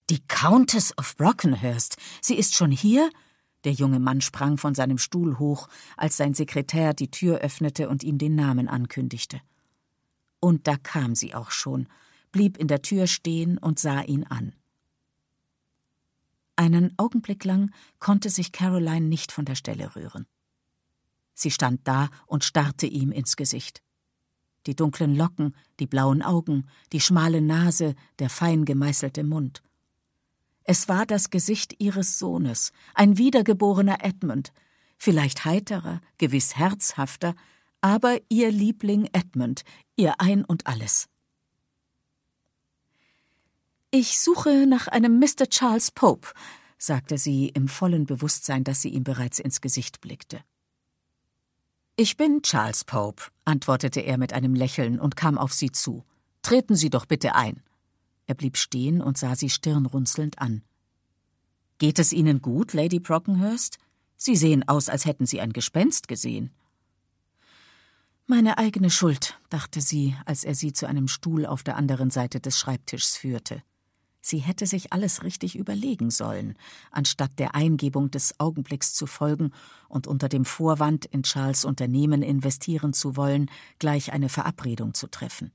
»Die Countess of Brockenhurst, sie ist schon hier?« Der junge Mann sprang von seinem Stuhl hoch, als sein Sekretär die Tür öffnete und ihm den Namen ankündigte. Und da kam sie auch schon, blieb in der Tür stehen und sah ihn an. Einen Augenblick lang konnte sich Caroline nicht von der Stelle rühren. Sie stand da und starrte ihm ins Gesicht. Die dunklen Locken, die blauen Augen, die schmale Nase, der fein gemeißelte Mund. Es war das Gesicht ihres Sohnes, ein wiedergeborener Edmund, vielleicht heiterer, gewiss herzhafter, aber ihr Liebling Edmund, ihr Ein und Alles. »Ich suche nach einem Mr. Charles Pope«, sagte sie im vollen Bewusstsein, dass sie ihm bereits ins Gesicht blickte. »Ich bin Charles Pope«, antwortete er mit einem Lächeln und kam auf sie zu. »Treten Sie doch bitte ein.« Er blieb stehen und sah sie stirnrunzelnd an. »Geht es Ihnen gut, Lady Brockenhurst? Sie sehen aus, als hätten Sie ein Gespenst gesehen.« »Meine eigene Schuld«, dachte sie, als er sie zu einem Stuhl auf der anderen Seite des Schreibtischs führte. Sie hätte sich alles richtig überlegen sollen, anstatt der Eingebung des Augenblicks zu folgen und unter dem Vorwand, in Charles' Unternehmen investieren zu wollen, gleich eine Verabredung zu treffen.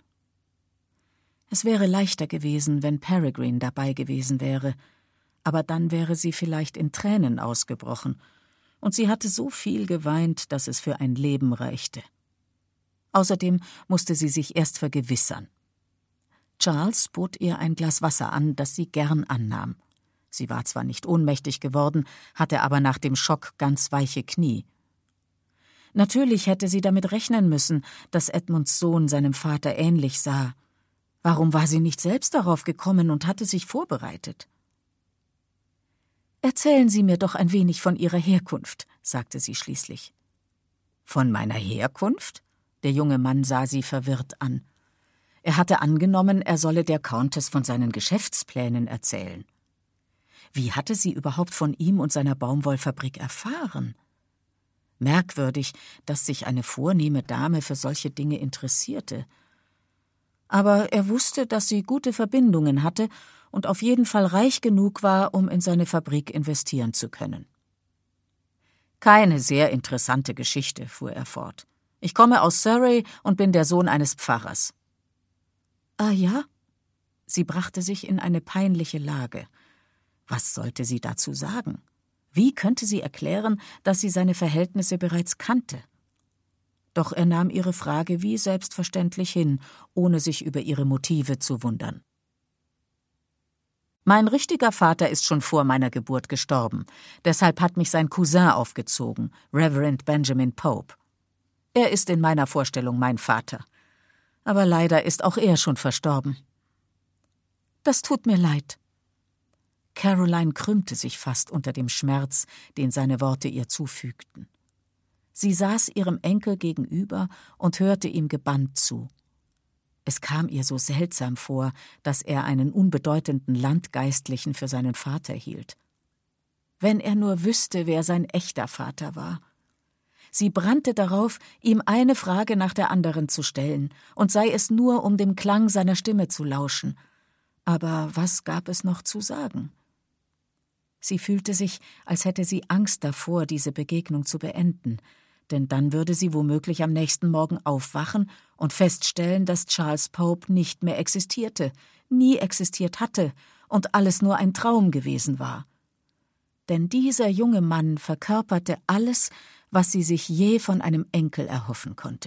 Es wäre leichter gewesen, wenn Peregrine dabei gewesen wäre, aber dann wäre sie vielleicht in Tränen ausgebrochen, und sie hatte so viel geweint, dass es für ein Leben reichte. Außerdem musste sie sich erst vergewissern. Charles bot ihr ein Glas Wasser an, das sie gern annahm. Sie war zwar nicht ohnmächtig geworden, hatte aber nach dem Schock ganz weiche Knie. Natürlich hätte sie damit rechnen müssen, dass Edmunds Sohn seinem Vater ähnlich sah. Warum war sie nicht selbst darauf gekommen und hatte sich vorbereitet? »Erzählen Sie mir doch ein wenig von Ihrer Herkunft«, sagte sie schließlich. »Von meiner Herkunft?« Der junge Mann sah sie verwirrt an. Er hatte angenommen, er solle der Countess von seinen Geschäftsplänen erzählen. Wie hatte sie überhaupt von ihm und seiner Baumwollfabrik erfahren? Merkwürdig, dass sich eine vornehme Dame für solche Dinge interessierte. Aber er wusste, dass sie gute Verbindungen hatte und auf jeden Fall reich genug war, um in seine Fabrik investieren zu können. »Keine sehr interessante Geschichte«, fuhr er fort. »Ich komme aus Surrey und bin der Sohn eines Pfarrers.« »Ah ja?« Sie brachte sich in eine peinliche Lage. Was sollte sie dazu sagen? Wie könnte sie erklären, dass sie seine Verhältnisse bereits kannte? Doch er nahm ihre Frage wie selbstverständlich hin, ohne sich über ihre Motive zu wundern. »Mein richtiger Vater ist schon vor meiner Geburt gestorben. Deshalb hat mich sein Cousin aufgezogen, Reverend Benjamin Pope. Er ist in meiner Vorstellung mein Vater. Aber leider ist auch er schon verstorben.« »Das tut mir leid.« Caroline krümmte sich fast unter dem Schmerz, den seine Worte ihr zufügten. Sie saß ihrem Enkel gegenüber und hörte ihm gebannt zu. Es kam ihr so seltsam vor, dass er einen unbedeutenden Landgeistlichen für seinen Vater hielt. Wenn er nur wüsste, wer sein echter Vater war. Sie brannte darauf, ihm eine Frage nach der anderen zu stellen, und sei es nur, um dem Klang seiner Stimme zu lauschen. Aber was gab es noch zu sagen? Sie fühlte sich, als hätte sie Angst davor, diese Begegnung zu beenden, denn dann würde sie womöglich am nächsten Morgen aufwachen und feststellen, dass Charles Pope nicht mehr existierte, nie existiert hatte und alles nur ein Traum gewesen war. Denn dieser junge Mann verkörperte alles, was sie sich je von einem Enkel erhoffen konnte.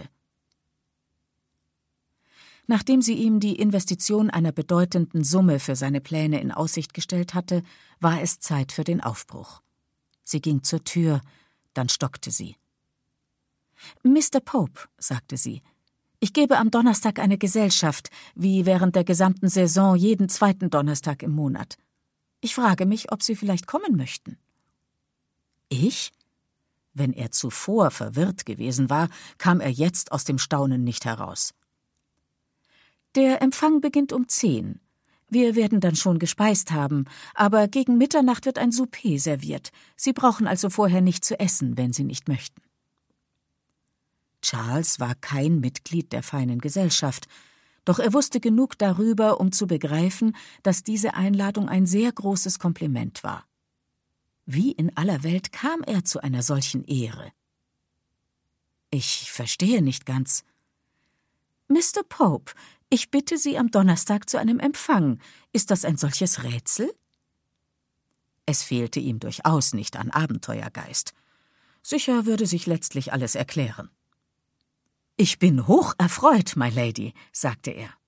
Nachdem sie ihm die Investition einer bedeutenden Summe für seine Pläne in Aussicht gestellt hatte, war es Zeit für den Aufbruch. Sie ging zur Tür, dann stockte sie. »Mr. Pope«, sagte sie, »ich gebe am Donnerstag eine Gesellschaft, wie während der gesamten Saison jeden zweiten Donnerstag im Monat. Ich frage mich, ob Sie vielleicht kommen möchten.« »Ich?« Wenn er zuvor verwirrt gewesen war, kam er jetzt aus dem Staunen nicht heraus. »Der Empfang beginnt um 10. Wir werden dann schon gespeist haben, aber gegen Mitternacht wird ein Souper serviert. Sie brauchen also vorher nicht zu essen, wenn Sie nicht möchten.« Charles war kein Mitglied der feinen Gesellschaft, Doch er wusste genug darüber, um zu begreifen, dass diese Einladung ein sehr großes Kompliment war. Wie in aller Welt kam er zu einer solchen Ehre? »Ich verstehe nicht ganz.« »Mr. Pope, ich bitte Sie am Donnerstag zu einem Empfang. Ist das ein solches Rätsel?« Es fehlte ihm durchaus nicht an Abenteuergeist. Sicher würde sich letztlich alles erklären. »Ich bin hoch erfreut, my Lady«, sagte er.